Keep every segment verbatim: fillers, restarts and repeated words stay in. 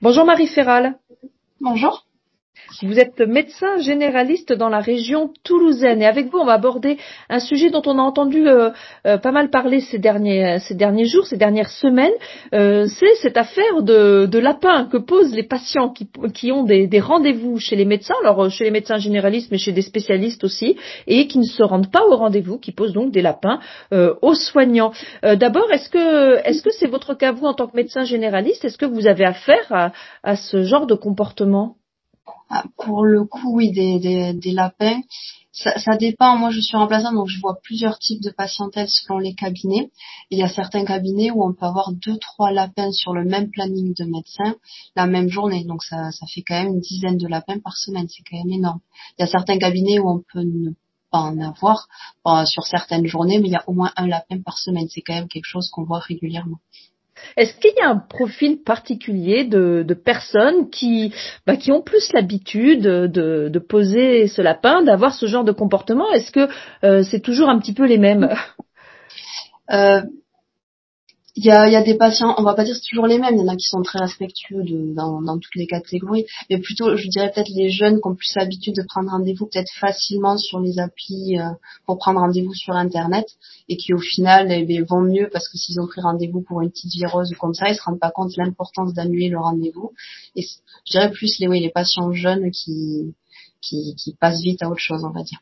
Bonjour Marie Ferral. Bonjour. Vous êtes médecin généraliste dans la région toulousaine et avec vous on va aborder un sujet dont on a entendu euh, euh, pas mal parler ces derniers, ces derniers jours, ces dernières semaines. Euh, c'est cette affaire de, de lapin que posent les patients qui, qui ont des, des rendez-vous chez les médecins, alors chez les médecins généralistes mais chez des spécialistes aussi, et qui ne se rendent pas au rendez-vous, qui posent donc des lapins euh, aux soignants. Euh, d'abord, est-ce que est-ce que c'est votre cas vous en tant que médecin généraliste? Est-ce que vous avez affaire à, à ce genre de comportement? Ah, pour le coup, oui, des, des, des lapins, ça, ça dépend. Moi, je suis remplaçante, donc je vois plusieurs types de patientèle selon les cabinets. Et il y a certains cabinets où on peut avoir deux, trois lapins sur le même planning de médecin la même journée. Donc ça, ça fait quand même une dizaine de lapins par semaine. C'est quand même énorme. Il y a certains cabinets où on peut ne pas en avoir euh, sur certaines journées, mais il y a au moins un lapin par semaine. C'est quand même quelque chose qu'on voit régulièrement. Est-ce qu'il y a un profil particulier de, de personnes qui, bah, qui ont plus l'habitude de, de poser ce lapin, d'avoir ce genre de comportement? Est-ce que euh, c'est toujours un petit peu les mêmes? euh, Il y a, il y a des patients, on va pas dire c'est toujours les mêmes, il y en a qui sont très respectueux de, dans, dans toutes les catégories, mais plutôt, je dirais peut-être les jeunes qui ont plus l'habitude de prendre rendez-vous peut-être facilement sur les applis euh, pour prendre rendez-vous sur Internet, et qui au final eh bien, vont mieux parce que s'ils ont pris rendez-vous pour une petite virose ou comme ça, ils se rendent pas compte de l'importance d'annuler le rendez-vous. Et je dirais plus les, oui, les patients jeunes qui, qui, qui passent vite à autre chose, on va dire.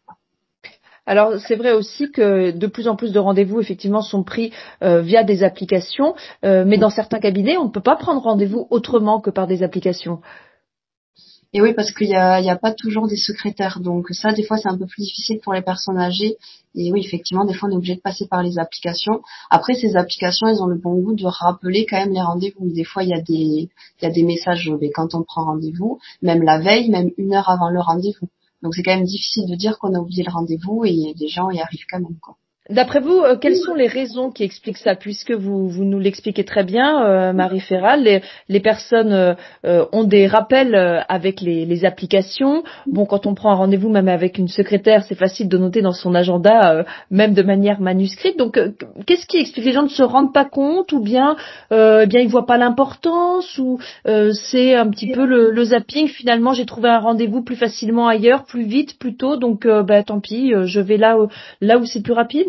Alors c'est vrai aussi que de plus en plus de rendez-vous effectivement sont pris euh, via des applications, euh, mais dans certains cabinets on ne peut pas prendre rendez-vous autrement que par des applications. Et oui, parce qu'il y a, il y a pas toujours des secrétaires, donc ça des fois c'est un peu plus difficile pour les personnes âgées. Et oui, effectivement, des fois on est obligé de passer par les applications. Après, ces applications, elles ont le bon goût de rappeler quand même les rendez-vous. Des fois, il y a des, il y a des messages mais quand on prend rendez-vous, même la veille, même une heure avant le rendez-vous. Donc c'est quand même difficile de dire qu'on a oublié le rendez-vous et les gens y arrivent quand même, quoi. D'après vous, euh, quelles sont les raisons qui expliquent ça? Puisque vous, vous nous l'expliquez très bien, euh, Marie Ferral, les, les personnes euh, euh, ont des rappels euh, avec les, les applications. Bon, quand on prend un rendez-vous, même avec une secrétaire, c'est facile de noter dans son agenda, euh, même de manière manuscrite. Donc, euh, qu'est-ce qui explique? Les gens ne se rendent pas compte, ou bien, euh, eh bien, ils voient pas l'importance, ou euh, c'est un petit peu le, le zapping. Finalement, j'ai trouvé un rendez-vous plus facilement ailleurs, plus vite, plus tôt. Donc, euh, bah, tant pis, euh, je vais là, où, là où c'est plus rapide.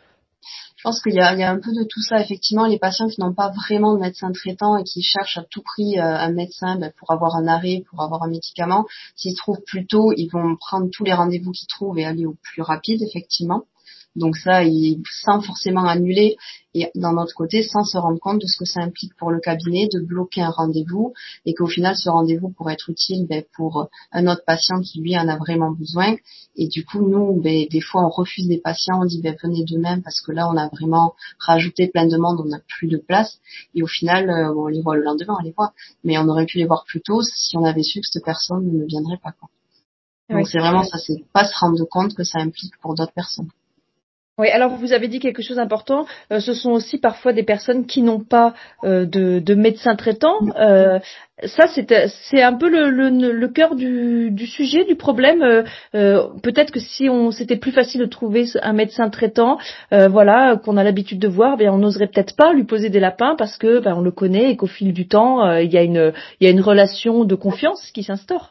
Je pense qu'il y a, il y a un peu de tout ça, effectivement, les patients qui n'ont pas vraiment de médecin traitant et qui cherchent à tout prix euh, un médecin ben, pour avoir un arrêt, pour avoir un médicament. S'ils trouvent plus tôt, ils vont prendre tous les rendez-vous qu'ils trouvent et aller au plus rapide, effectivement. Donc ça, ils, sans forcément annuler, et d'un autre côté, sans se rendre compte de ce que ça implique pour le cabinet de bloquer un rendez-vous, et qu'au final, ce rendez-vous pourrait être utile ben, pour un autre patient qui, lui, en a vraiment besoin. Et du coup, nous, ben, des fois, on refuse des patients, on dit ben, venez demain, parce que là, on a vraiment rajouté plein de demandes, on n'a plus de place. Et au final, euh, on les voit le lendemain, on les voit. Mais on aurait pu les voir plus tôt si on avait su que cette personne ne viendrait pas, quoi. Donc oui. C'est vraiment ça, c'est pas se rendre compte que ça implique pour d'autres personnes. Oui, alors vous avez dit quelque chose d'important. Euh, ce sont aussi parfois des personnes qui n'ont pas euh, de, de médecin traitant. Euh, ça, c'est, c'est un peu le, le, le cœur du, du sujet, du problème. Euh, euh, peut-être que si on, c'était plus facile de trouver un médecin traitant, euh, voilà, qu'on a l'habitude de voir, ben on n'oserait peut-être pas lui poser des lapins parce que ben on le connaît et qu'au fil du temps, euh, il y a une, il y a une relation de confiance qui s'instaure.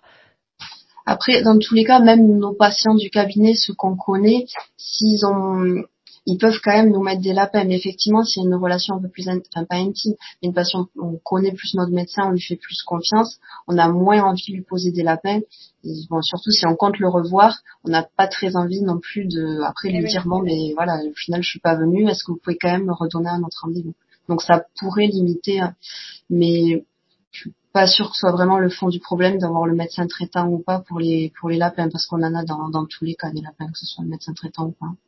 Après, dans tous les cas, même nos patients du cabinet, ceux qu'on connaît, s'ils ont, ils peuvent quand même nous mettre des lapins. Mais effectivement, s'il y a une relation un peu plus, in... enfin pas intime, mais une patient, on connaît plus notre médecin, on lui fait plus confiance, on a moins envie de lui poser des lapins. Et bon, surtout si on compte le revoir, on n'a pas très envie non plus de, après lui oui. dire bon, mais voilà, au final je suis pas venue, est-ce que vous pouvez quand même me redonner un autre rendez-vous? Donc ça pourrait limiter, mais je suis pas sûr que ce soit vraiment le fond du problème d'avoir le médecin traitant ou pas pour les pour les lapins, parce qu'on en a dans dans tous les cas des lapins, que ce soit le médecin traitant ou pas.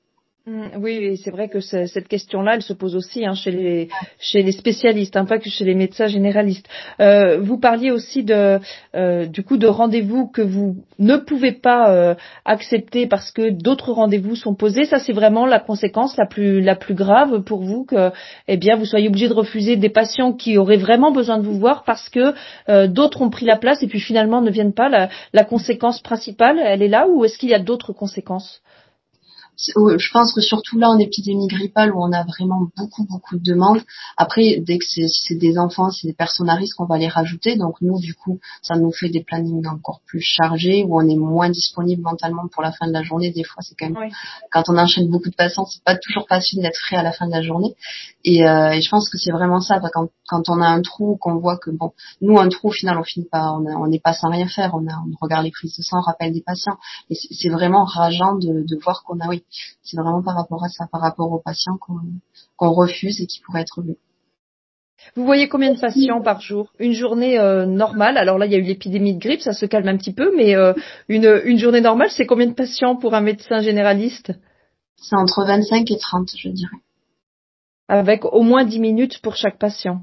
Oui, c'est vrai que cette question-là, elle se pose aussi hein, chez les chez les spécialistes, hein, pas que chez les médecins généralistes. Euh, vous parliez aussi de euh, du coup de rendez-vous que vous ne pouvez pas euh, accepter parce que d'autres rendez-vous sont posés. Ça, c'est vraiment la conséquence la plus la plus grave pour vous, que eh bien vous soyez obligé de refuser des patients qui auraient vraiment besoin de vous voir parce que euh, d'autres ont pris la place et puis finalement ne viennent pas. La, la conséquence principale, elle est là, ou est-ce qu'il y a d'autres conséquences? Je pense que surtout là en épidémie grippale où on a vraiment beaucoup beaucoup de demandes. Après, dès que c'est, si c'est des enfants, c'est des personnes à risque, on va les rajouter. Donc nous, du coup, ça nous fait des plannings encore plus chargés où on est moins disponible mentalement pour la fin de la journée. Des fois, c'est quand même Oui. quand on enchaîne beaucoup de patients, c'est pas toujours facile d'être frais à la fin de la journée. Et, euh, et je pense que c'est vraiment ça. Quand, quand on a un trou, qu'on voit que bon, nous un trou au final, on finit pas, on n'est pas sans rien faire. On, a, on regarde les prises de sang, on rappelle des patients. Et c'est, c'est vraiment rageant de, de voir qu'on a, oui, c'est vraiment par rapport à ça, par rapport aux patients qu'on, qu'on refuse et qui pourraient être vus. Vous voyez combien de patients par jour? Une journée euh, normale, alors là il y a eu l'épidémie de grippe, ça se calme un petit peu, mais euh, une, une journée normale, c'est combien de patients pour un médecin généraliste? C'est entre vingt-cinq et trente, je dirais. Avec au moins dix minutes pour chaque patient.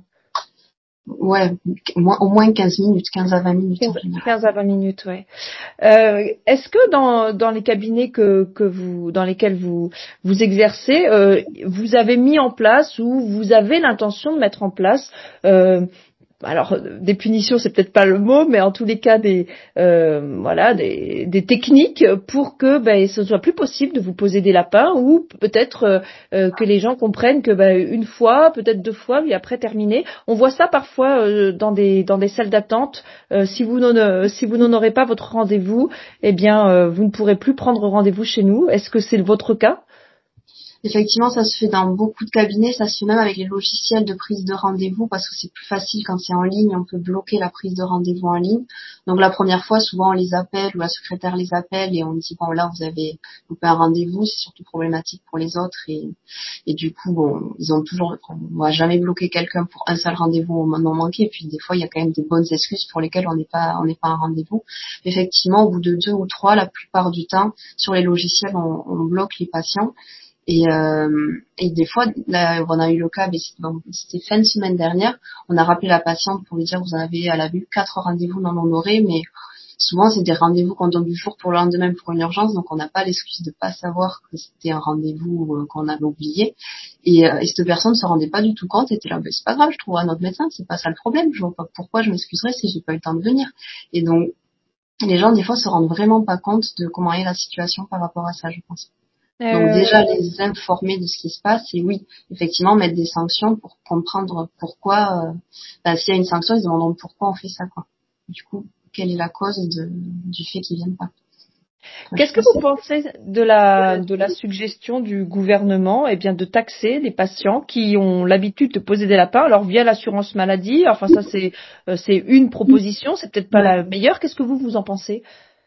Ouais, au moins quinze minutes, quinze à vingt minutes en général. quinze à vingt minutes, ouais. Euh, est-ce que dans, dans les cabinets que, que vous, dans lesquels vous, vous exercez, euh, vous avez mis en place ou vous avez l'intention de mettre en place euh, alors des punitions c'est peut-être pas le mot, mais en tous les cas des euh, voilà des, des techniques pour que ben ce soit plus possible de vous poser des lapins ou peut-être euh, que les gens comprennent que ben une fois, peut-être deux fois, puis après terminé. On voit ça parfois euh, dans des dans des salles d'attente. Euh, si vous n'en si vous n'honorez pas votre rendez-vous, eh bien euh, vous ne pourrez plus prendre rendez-vous chez nous. Est-ce que c'est votre cas? Effectivement, ça se fait dans beaucoup de cabinets, ça se fait même avec les logiciels de prise de rendez-vous parce que c'est plus facile quand c'est en ligne, on peut bloquer la prise de rendez-vous en ligne. Donc la première fois, souvent on les appelle ou la secrétaire les appelle et on dit bon là vous avez loupé un rendez-vous, c'est surtout problématique pour les autres et, et du coup bon ils ont toujours, on va jamais bloquer quelqu'un pour un seul rendez-vous au non manqué et puis des fois il y a quand même des bonnes excuses pour lesquelles on n'est pas on n'est pas un rendez-vous. Effectivement, au bout de deux ou trois, la plupart du temps sur les logiciels on, on bloque les patients. Et, euh, et des fois, là, on a eu le cas, mais c'était fin de semaine dernière, on a rappelé la patiente pour lui dire vous en avez, elle a eu quatre rendez-vous non honorés, mais souvent c'est des rendez-vous qu'on donne du jour pour le lendemain pour une urgence, donc on n'a pas l'excuse de pas savoir que c'était un rendez-vous euh, qu'on avait oublié. Et, euh, et cette personne ne se rendait pas du tout compte, était là, ben, c'est pas grave, je trouverai un autre médecin, c'est pas ça le problème, je vois pas pourquoi je m'excuserais si j'ai pas eu le temps de venir. Et donc, les gens des fois se rendent vraiment pas compte de comment est la situation par rapport à ça, je pense. Donc Euh, déjà les informer de ce qui se passe et oui, effectivement mettre des sanctions pour comprendre pourquoi, euh, ben, s'il y a une sanction, ils se demanderont pourquoi on fait ça, quoi. Du coup, quelle est la cause de, du fait qu'ils viennent pas. Enfin, Qu'est-ce que vous pensez de la de la suggestion du gouvernement, eh bien, de taxer les patients qui ont l'habitude de poser des lapins, alors via l'assurance maladie? Enfin, ça c'est euh, c'est une proposition, c'est peut-être pas ouais. la meilleure. Qu'est-ce que vous vous en pensez?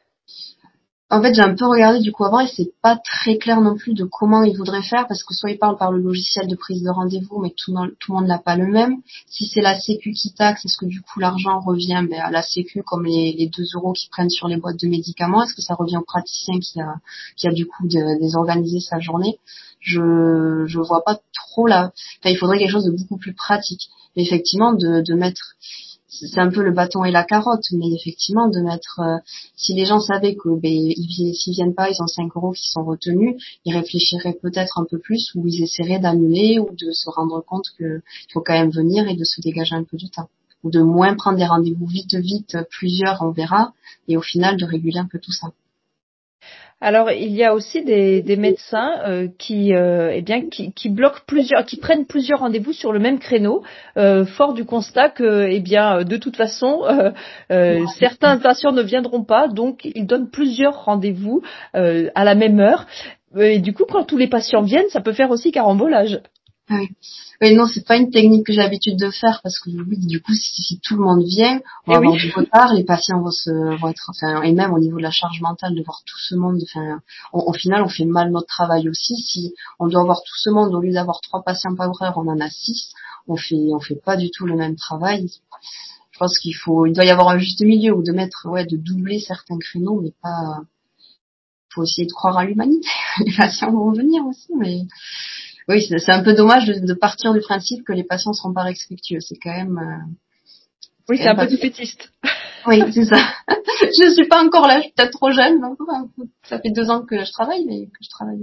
En fait, j'ai un peu regardé du coup avant et c'est pas très clair non plus de comment ils voudraient faire parce que soit ils parlent par le logiciel de prise de rendez-vous mais tout, tout le monde n'a pas le même. Si c'est la Sécu qui taxe, est-ce que du coup l'argent revient ben, à la Sécu comme les, les deux euros qu'ils prennent sur les boîtes de médicaments? Est-ce que ça revient au praticien qui a, qui a du coup de, désorganisé sa journée? Je je vois pas trop là. Enfin, il faudrait quelque chose de beaucoup plus pratique. Mais effectivement, de, de mettre c'est un peu le bâton et la carotte, mais effectivement de mettre, euh, si les gens savaient que ben ils, s'ils viennent pas, ils ont cinq euros qui sont retenus, ils réfléchiraient peut-être un peu plus ou ils essaieraient d'annuler ou de se rendre compte que il faut quand même venir et de se dégager un peu du temps ou de moins prendre des rendez-vous vite vite, plusieurs on verra, et au final de réguler un peu tout ça. Alors, il y a aussi des, des médecins euh, qui, euh, eh bien, qui, qui bloquent plusieurs, qui prennent plusieurs rendez-vous sur le même créneau, euh, fort du constat que, eh bien, de toute façon, euh, euh, certains patients ne viendront pas, donc ils donnent plusieurs rendez-vous euh, à la même heure. Et du coup, quand tous les patients viennent, ça peut faire aussi carambolage. Oui. Oui, non, c'est pas une technique que j'ai l'habitude de faire parce que oui, du coup, si, si tout le monde vient, on Et va avoir oui. du retard, les patients vont se, vont être, enfin, et même au niveau de la charge mentale de voir tout ce monde, enfin, on, au final, on fait mal notre travail aussi. Si on doit avoir tout ce monde, au lieu d'avoir trois patients par heure, on en a six, on fait, on fait pas du tout le même travail. Je pense qu'il faut, il doit y avoir un juste milieu ou de mettre, ouais, de doubler certains créneaux, mais pas, faut essayer de croire à l'humanité. Les patients vont venir aussi, mais oui, c'est, c'est un peu dommage de, de partir du principe que les patients seront pas respectueux. C'est quand même, euh, c'est Oui, quand c'est un même peu pas. défaitiste. Oui, c'est ça. Je suis pas encore là, je suis peut-être trop jeune. Donc, ça fait deux ans que je travaille, mais que je travaille.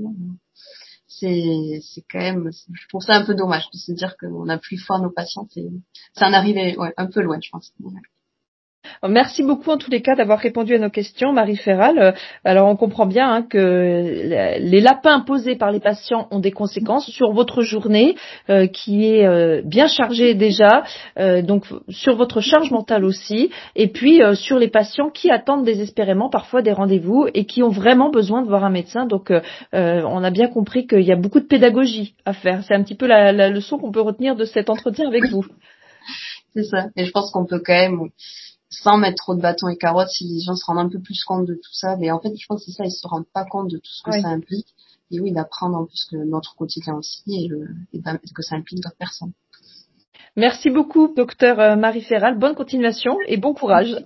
C'est, c'est quand même, je trouve ça un peu dommage de se dire qu'on n'a plus foi à nos patients. C'est, c'est en arrivé, ouais, un peu loin, je pense. Ouais. Merci beaucoup en tous les cas d'avoir répondu à nos questions, Marie Ferral. Alors on comprend bien hein, que les lapins posés par les patients ont des conséquences sur votre journée euh, qui est euh, bien chargée déjà, euh, donc sur votre charge mentale aussi, et puis euh, sur les patients qui attendent désespérément parfois des rendez-vous et qui ont vraiment besoin de voir un médecin. Donc euh, on a bien compris qu'il y a beaucoup de pédagogie à faire. C'est un petit peu la, la leçon qu'on peut retenir de cet entretien avec vous. C'est ça. Et je pense qu'on peut quand même, sans mettre trop de bâtons et carottes, si les gens se rendent un peu plus compte de tout ça, mais en fait, je pense que c'est ça, ils se rendent pas compte de tout ce que oui. ça implique. Et oui, d'apprendre en plus que notre quotidien aussi et, le, et ben, que ça implique d'autres personnes. Merci beaucoup, docteur Marie Ferral. Bonne continuation et bon courage.